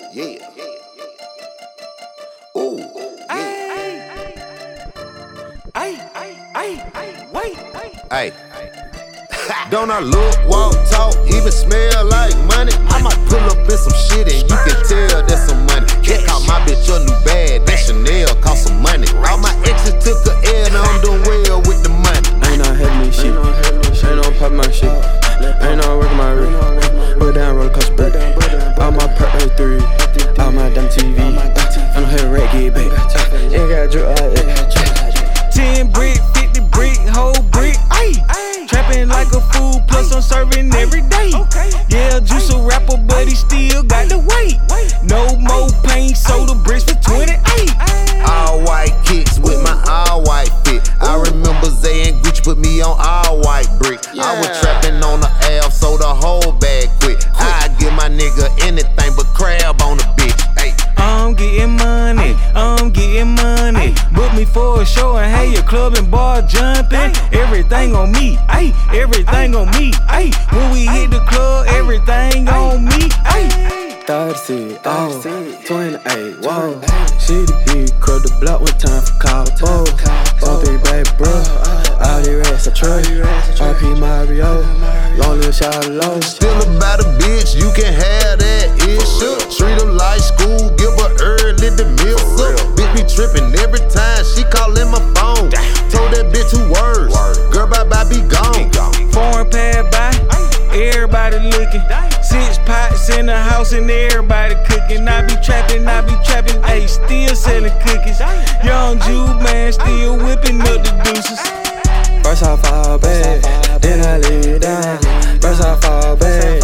Ooh, Ay. Don't I look, walk, talk, even smell like money? I might pull up in some shit and you can tell that's some money. Check out my bitch a new bag, that Chanel cost some money. All my exes took a L, now I'm doing well with the money. Ain't no heavy me shit, ain't no pop my shit, ain't no working my wrist. Put down roller coaster break, all my perk 3, all my damn TV. I don't have a rat get back, ain't got a drip like that. 10 brick, 50 brick, whole brick, ayy. Trapping like a fool, plus I'm serving every day. Yeah, Juice a rapper, but he still got the weight. No more paint, soda bricks for 28. All white kicks with my all white fit. I remember Zay and Gucci put me on all white brick. I was trapping on the Ave, so the whole bag quit. I give my nigga anything but crab on the bitch. Ay. I'm getting money, I'm getting money. Book me for a show and hey, your club and bar jumping. Everything on me, ayy, everything on me, ayy. When we hit the club, everything on me, ayy. 30, 28, whoa. She the big crowd, the block one time for call, whoa. 3 baby bro, all these rats I trust. RP Mario, long little shot low. Still about a bitch, you can have that issue. Treat her like school, give her early the meal up. Bitch be trippin' every time she callin' my phone. Told that bitch 2 words, girl bye bye be gone. Foreign pad by, everybody looking. 6 pots in the house and everybody cooking. I be trapping, ayy, still selling cookies. Young Jude man still whipping up the deuces. First I fall back, then I lay it down. First I fall back,